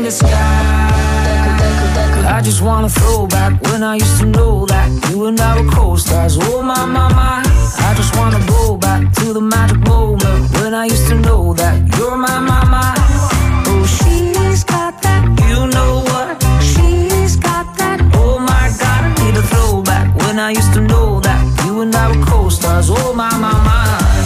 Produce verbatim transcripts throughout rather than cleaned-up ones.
the sky. I just wanna throw back when I used to know that you and I were co-stars. Oh my, my, my. I just wanna go back to the magic moment when I used to know that you're my, my, my. Oh, she's got that, you know what? She's got that. Oh my God, I need a throwback when I used to know that you and I were co-stars. Oh my, my, my.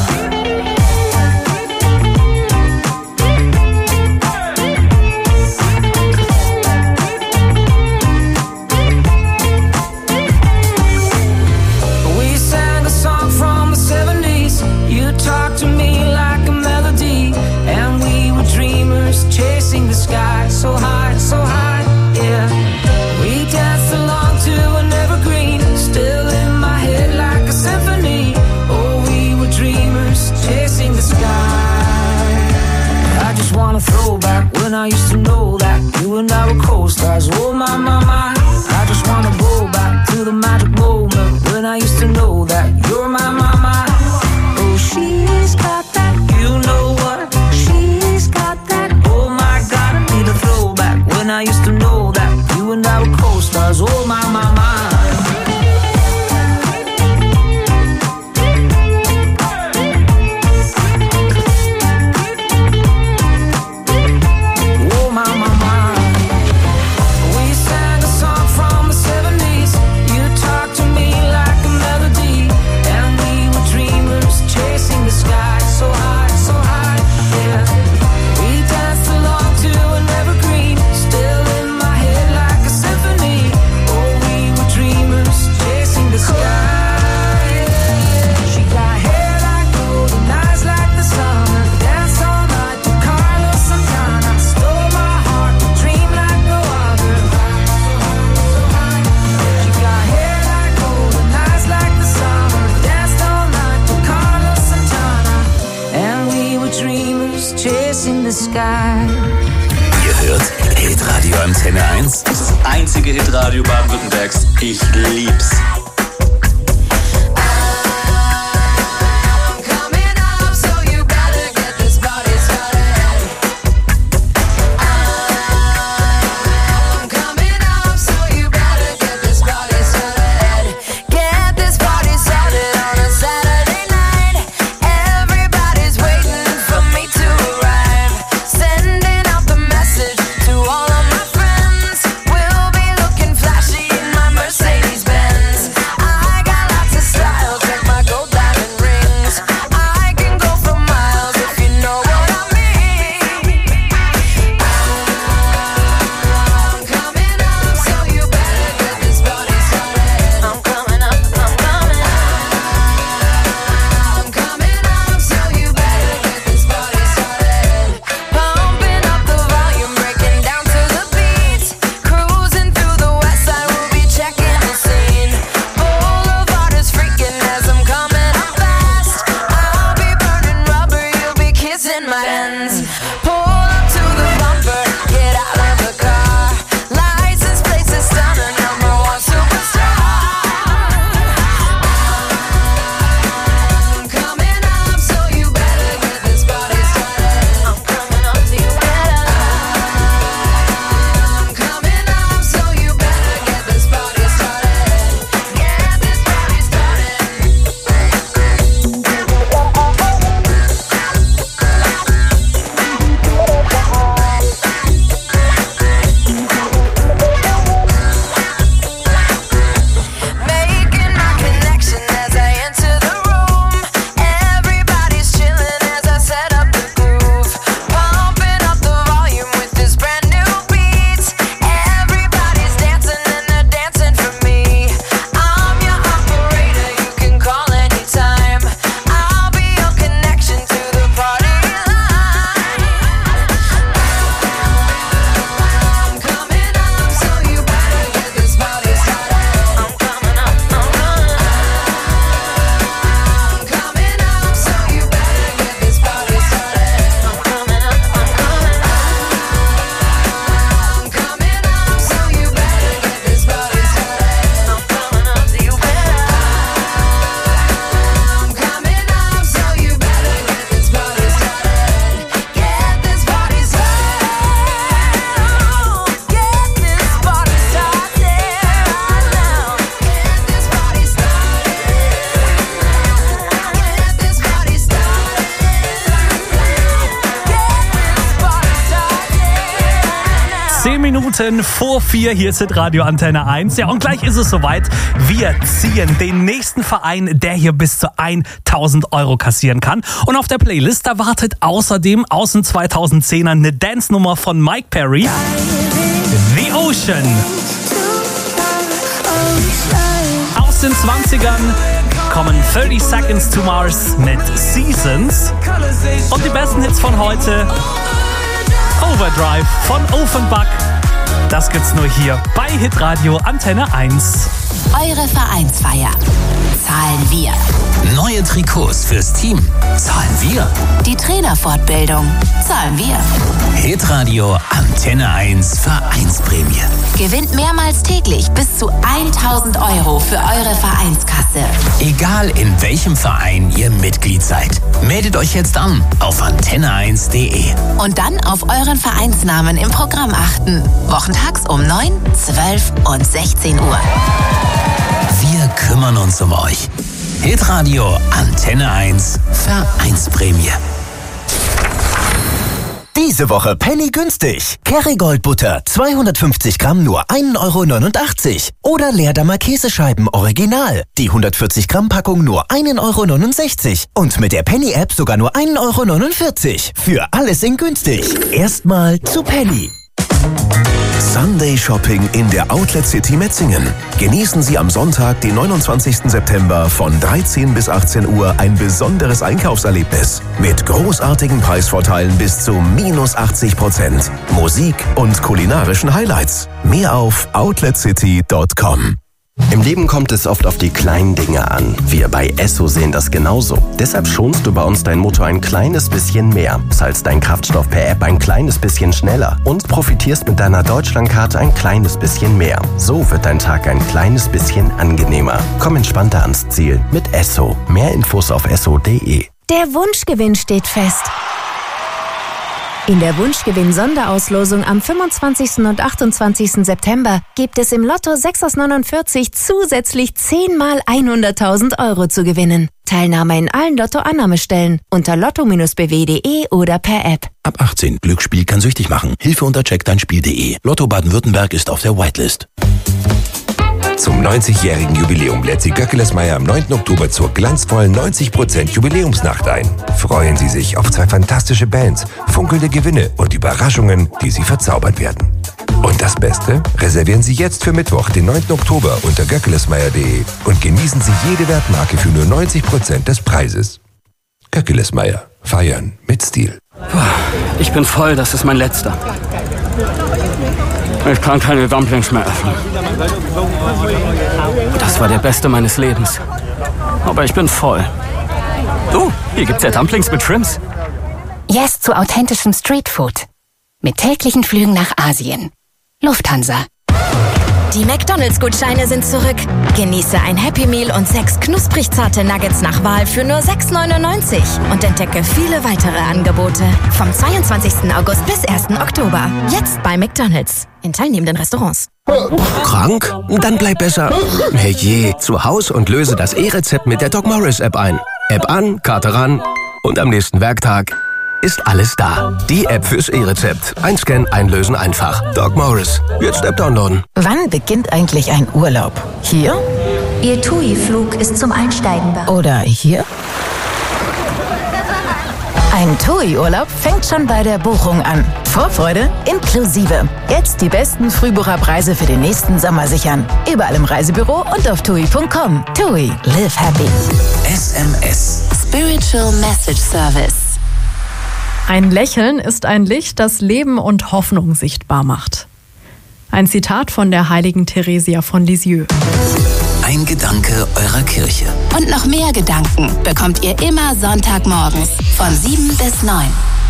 Talk to me like a melody, and we were dreamers chasing the sky so high, so high, yeah. We danced along to an evergreen, still in my head like a symphony. Oh, we were dreamers chasing the sky. I just wanna throw back when I used to know that you and I were co-stars. Oh my, my, my. I just wanna go back to the magic moment when I used to know that you're my, my, my. She's got that, you know what? She's got that. Oh my God, I need a throwback when I used to know that you and I were co-stars. Oh my, my, my. Ihr hört Hitradio Antenne eins. Das einzige Hitradio Baden-Württembergs. Ich lieb's. Mercedes-Benz. Minuten vor vier. Hier ist Radio Antenne eins. Ja, und gleich ist es soweit. Wir ziehen den nächsten Verein, der hier bis zu tausend Euro kassieren kann. Und auf der Playlist, da wartet außerdem aus den zweitausendzehnern eine Dance-Nummer von Mike Perry. The Ocean. Aus den zwanzigern kommen dreißig Seconds to Mars mit Seasons. Und die besten Hits von heute: Overdrive von Offenbach. Das gibt's nur hier bei Hitradio Antenne eins. Eure Vereinsfeier zahlen wir. Neue Trikots fürs Team zahlen wir. Die Trainerfortbildung zahlen wir. Hitradio Antenne eins Vereinsprämie. Gewinnt mehrmals täglich bis zu tausend Euro für eure Vereinskasse. Egal in welchem Verein ihr Mitglied seid. Meldet euch jetzt an auf antenne eins punkt de. Und dann auf euren Vereinsnamen im Programm achten. Wochentags um neun, zwölf und sechzehn Uhr. Wir kümmern uns um euch. Hitradio Antenne eins Vereinsprämie. Diese Woche Penny günstig. Kerrygold Butter zweihundertfünfzig Gramm nur ein Euro neunundachtzig. Oder Leerdammer Käsescheiben Original. Die hundertvierzig Gramm Packung nur ein Euro neunundsechzig. Und mit der Penny App sogar nur ein Euro neunundvierzig. Für alles in günstig. Erstmal zu Penny. Sunday Shopping in der Outlet City Metzingen. Genießen Sie am Sonntag, den neunundzwanzigsten September von dreizehn bis achtzehn Uhr ein besonderes Einkaufserlebnis. Mit großartigen Preisvorteilen bis zu minus achtzig Prozent. Musik und kulinarischen Highlights. Mehr auf outlet city punkt com. Im Leben kommt es oft auf die kleinen Dinge an. Wir bei Esso sehen das genauso. Deshalb schonst du bei uns dein Motor ein kleines bisschen mehr, zahlst deinen Kraftstoff per App ein kleines bisschen schneller und profitierst mit deiner Deutschlandkarte ein kleines bisschen mehr. So wird dein Tag ein kleines bisschen angenehmer. Komm entspannter ans Ziel mit Esso. Mehr Infos auf esso punkt de. Der Wunschgewinn steht fest. In der Wunschgewinn-Sonderauslosung am fünfundzwanzigsten und achtundzwanzigsten September gibt es im Lotto sechs aus neunundvierzig zusätzlich zehn mal hunderttausend Euro zu gewinnen. Teilnahme in allen Lotto-Annahmestellen unter lotto Bindestrich b w punkt de oder per App. Ab achtzehn. Glücksspiel kann süchtig machen. Hilfe unter check dein spiel punkt de. Lotto Baden-Württemberg ist auf der Whitelist. Zum neunzigjährigen Jubiläum lädt Sie Göckelesmeyer am neunten Oktober zur glanzvollen neunzig Prozent Jubiläumsnacht ein. Freuen Sie sich auf zwei fantastische Bands, funkelnde Gewinne und Überraschungen, die Sie verzaubern werden. Und das Beste? Reservieren Sie jetzt für Mittwoch, den neunten Oktober unter göckelesmeyer punkt de und genießen Sie jede Wertmarke für nur neunzig Prozent des Preises. Göckelesmeyer. Feiern mit Stil. Ich bin voll, das ist mein letzter. Ich kann keine Dumplings mehr essen. Das war der beste meines Lebens. Aber ich bin voll. Oh, hier gibt's ja Dumplings mit Shrimps. Yes zu authentischem Streetfood. Mit täglichen Flügen nach Asien. Lufthansa. Die McDonalds-Gutscheine sind zurück. Genieße ein Happy Meal und sechs knusprig zarte Nuggets nach Wahl für nur sechs neunundneunzig. Und entdecke viele weitere Angebote. Vom zweiundzwanzigsten August bis ersten Oktober. Jetzt bei McDonalds. In teilnehmenden Restaurants. Krank? Dann bleib besser herrje, zu Haus und löse das E-Rezept mit der Doc Morris App ein. App an, Karte ran und am nächsten Werktag ist alles da. Die App fürs E-Rezept. Einscannen, einlösen, einfach. Doc Morris. Jetzt App downloaden. Wann beginnt eigentlich ein Urlaub? Hier? Ihr T U I-Flug ist zum Einsteigen bereit. Oder hier? Ein T U I-Urlaub fängt schon bei der Buchung an. Vorfreude inklusive. Jetzt die besten Frühbucherpreise für den nächsten Sommer sichern. Überall im Reisebüro und auf tui punkt com. T U I. Live happy. S M S. Spiritual Message Service. Ein Lächeln ist ein Licht, das Leben und Hoffnung sichtbar macht. Ein Zitat von der heiligen Theresia von Lisieux. Ein Gedanke eurer Kirche. Und noch mehr Gedanken bekommt ihr immer Sonntagmorgens von sieben bis neun.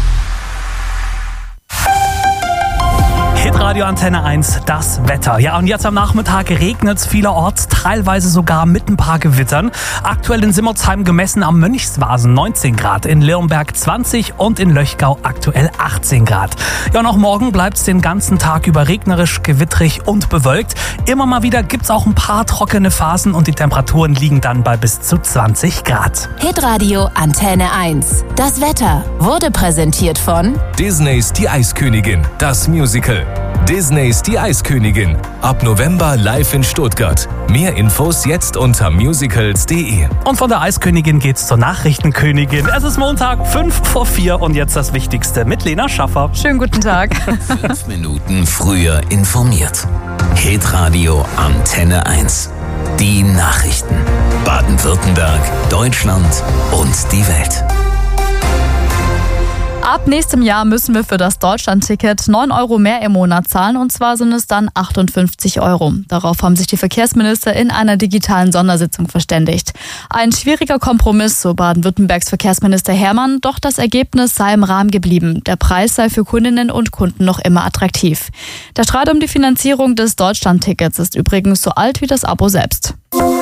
Hitradio Antenne eins, das Wetter. Ja, und jetzt am Nachmittag regnet es vielerorts, teilweise sogar mit ein paar Gewittern. Aktuell in Simmertsheim gemessen am Mönchswasen neunzehn Grad, in Leonberg zwanzig und in Löchgau aktuell achtzehn Grad. Ja, und auch morgen bleibt es den ganzen Tag über regnerisch, gewittrig und bewölkt. Immer mal wieder gibt es auch ein paar trockene Phasen und die Temperaturen liegen dann bei bis zu zwanzig Grad. Hitradio Antenne eins. Das Wetter wurde präsentiert von Disneys Die Eiskönigin, das Musical. Disneys Die Eiskönigin. Ab November live in Stuttgart. Mehr Infos jetzt unter musicals punkt de. Und von der Eiskönigin geht's zur Nachrichtenkönigin. Es ist Montag, fünf vor vier und jetzt das Wichtigste mit Lena Schaffer. Schönen guten Tag. Fünf Minuten früher informiert. Hitradio Antenne eins. Die Nachrichten. Baden-Württemberg, Deutschland und die Welt. Ab nächstem Jahr müssen wir für das Deutschland-Ticket neun Euro mehr im Monat zahlen, und zwar sind es dann achtundfünfzig Euro. Darauf haben sich die Verkehrsminister in einer digitalen Sondersitzung verständigt. Ein schwieriger Kompromiss, so Baden-Württembergs Verkehrsminister Hermann, doch das Ergebnis sei im Rahmen geblieben. Der Preis sei für Kundinnen und Kunden noch immer attraktiv. Der Streit um die Finanzierung des Deutschland-Tickets ist übrigens so alt wie das Abo selbst.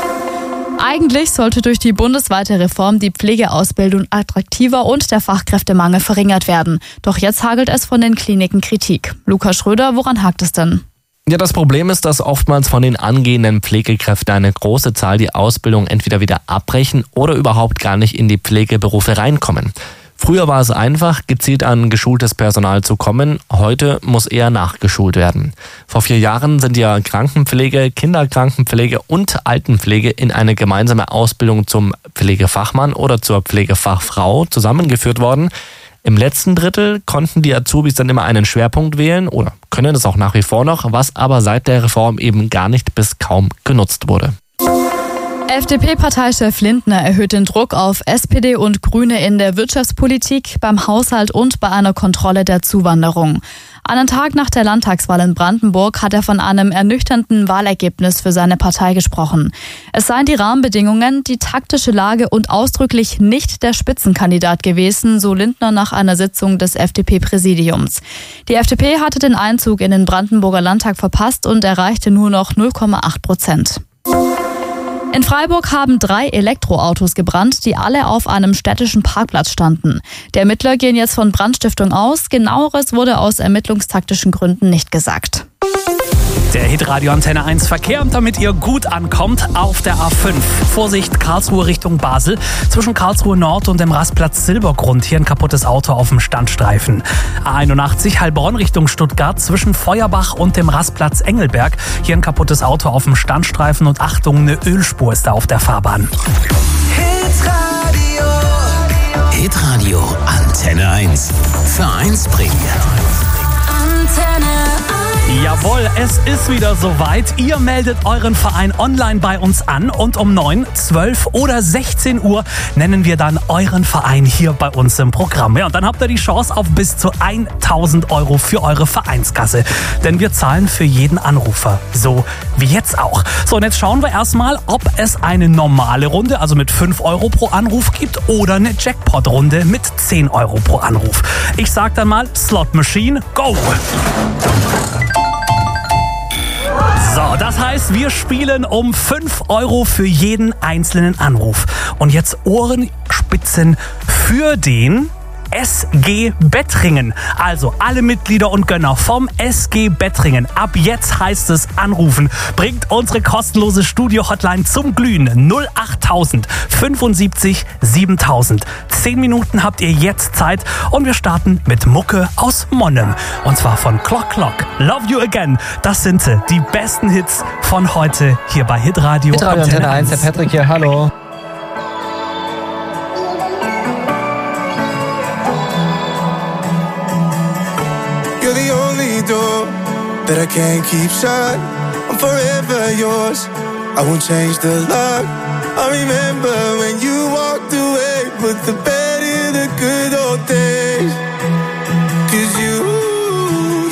Eigentlich sollte durch die bundesweite Reform die Pflegeausbildung attraktiver und der Fachkräftemangel verringert werden. Doch jetzt hagelt es von den Kliniken Kritik. Lukas Schröder, woran hakt es denn? Ja, das Problem ist, dass oftmals von den angehenden Pflegekräften eine große Zahl die Ausbildung entweder wieder abbrechen oder überhaupt gar nicht in die Pflegeberufe reinkommen. Früher war es einfach, gezielt an geschultes Personal zu kommen. Heute muss eher nachgeschult werden. Vor vier Jahren sind ja Krankenpflege, Kinderkrankenpflege und Altenpflege in eine gemeinsame Ausbildung zum Pflegefachmann oder zur Pflegefachfrau zusammengeführt worden. Im letzten Drittel konnten die Azubis dann immer einen Schwerpunkt wählen oder können es auch nach wie vor noch, was aber seit der Reform eben gar nicht bis kaum genutzt wurde. F D P-Parteichef Lindner erhöht den Druck auf S P D und Grüne in der Wirtschaftspolitik, beim Haushalt und bei einer Kontrolle der Zuwanderung. Einen Tag nach der Landtagswahl in Brandenburg hat er von einem ernüchternden Wahlergebnis für seine Partei gesprochen. Es seien die Rahmenbedingungen, die taktische Lage und ausdrücklich nicht der Spitzenkandidat gewesen, so Lindner nach einer Sitzung des F D P-Präsidiums. Die F D P hatte den Einzug in den Brandenburger Landtag verpasst und erreichte nur noch null Komma acht Prozent. In Freiburg haben drei Elektroautos gebrannt, die alle auf einem städtischen Parkplatz standen. Die Ermittler gehen jetzt von Brandstiftung aus. Genaueres wurde aus ermittlungstaktischen Gründen nicht gesagt. Der Hitradio Antenne eins Verkehr, und damit ihr gut ankommt, auf der A fünf. Vorsicht, Karlsruhe Richtung Basel. Zwischen Karlsruhe Nord und dem Rastplatz Silbergrund hier ein kaputtes Auto auf dem Standstreifen. A einundachtzig Heilbronn Richtung Stuttgart. Zwischen Feuerbach und dem Rastplatz Engelberg. Hier ein kaputtes Auto auf dem Standstreifen und Achtung, eine Ölspur ist da auf der Fahrbahn. Hitradio. Hitradio Antenne eins. Vereinsprämie. Antenne eins. Jawohl, es ist wieder soweit. Ihr meldet euren Verein online bei uns an und um neun, zwölf oder sechzehn Uhr nennen wir dann euren Verein hier bei uns im Programm. Ja, und dann habt ihr die Chance auf bis zu tausend Euro für eure Vereinskasse. Denn wir zahlen für jeden Anrufer. So wie jetzt auch. So, und jetzt schauen wir erstmal, ob es eine normale Runde, also mit fünf Euro pro Anruf gibt oder eine Jackpot-Runde mit zehn Euro pro Anruf. Ich sag dann mal Slot Machine, go! So, das heißt, wir spielen um fünf Euro für jeden einzelnen Anruf. Und jetzt Ohrenspitzen für den S G Bettringen. Also alle Mitglieder und Gönner vom S G Bettringen. Ab jetzt heißt es anrufen. Bringt unsere kostenlose Studio-Hotline zum Glühen. null achttausend fünfundsiebzig siebentausend. Zehn Minuten habt ihr jetzt Zeit und wir starten mit Mucke aus Monnem. Und zwar von Clock Clock. Love You Again. Das sind sie, die besten Hits von heute hier bei Hitradio. Hitradio Antenne eins, der Patrick hier, hallo. You're the only door that I can't keep shut. I'm forever yours. I won't change the lock. I remember when you walked away, put the bed in the good old days.